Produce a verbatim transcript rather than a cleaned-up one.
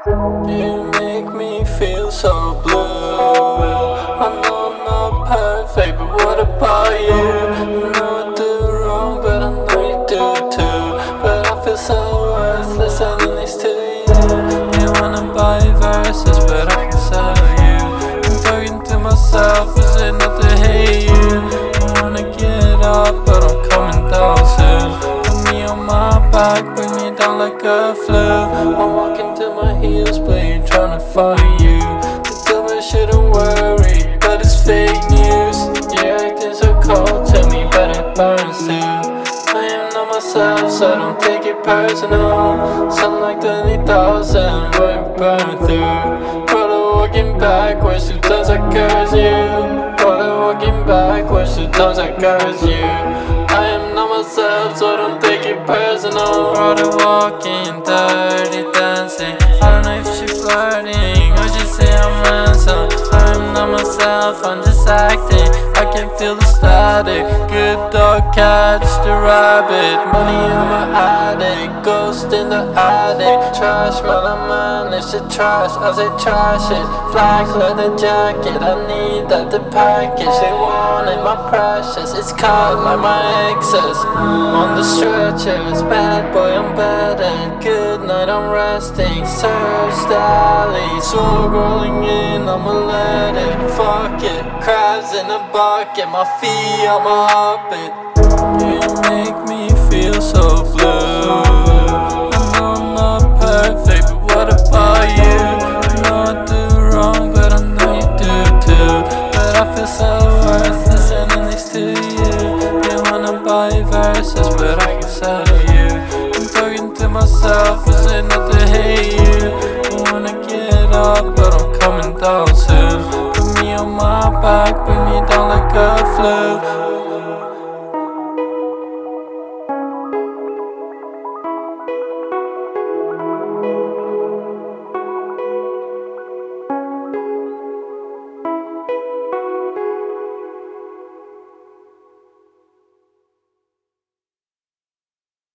You make me feel so blue. I know I'm not perfect, but what about you? I know I do wrong, but I know you do too. But I feel so worthless selling these to you. You wanna buy verses, but I can sell you. I'm talking to myself, is it not to hate you? I wanna get up, but I'm coming down soon. Put me on my back, bring me down like a flu. I'm walking to my heels, but you're tryna find you. They tell me I shouldn't worry, but it's fake news. You're acting so cold, tell me, but it burns too. I am not myself, so don't take it personal. Sound like twenty thousand, what burn through. Brother walking backwards, two times I curse you. Brother walking backwards, two times I curse you. I am not myself, so don't take it personal. Brother walking, dirty dancing. I don't know if she flirting or she say I'm ransom. I'm not myself, I'm just acting. I can feel the static. Good dog catch the rabbit. Money on my addict, ghost in the attic. Trash, man, I manage to trash as I trash it. Black leather jacket, I need that the package. They wanted my precious, it's caught like my excess. On the stretchers, bad boy, I'm better. Good night, I'm resting. Search the alley, smoke rolling in, I'ma let it. Fuck it, crabs in a bucket, my feet on my hoppet. You make me feel so blue. I know I'm not perfect, but what about you? I know I do wrong, but I know you do too. But I feel so worthless sending these to you. You wanna buy verses, but I can sell you. I'm talking to myself, is it not to hate you? I wanna get up, but I'm coming down soon. Put me on my back, bring me down like a flu.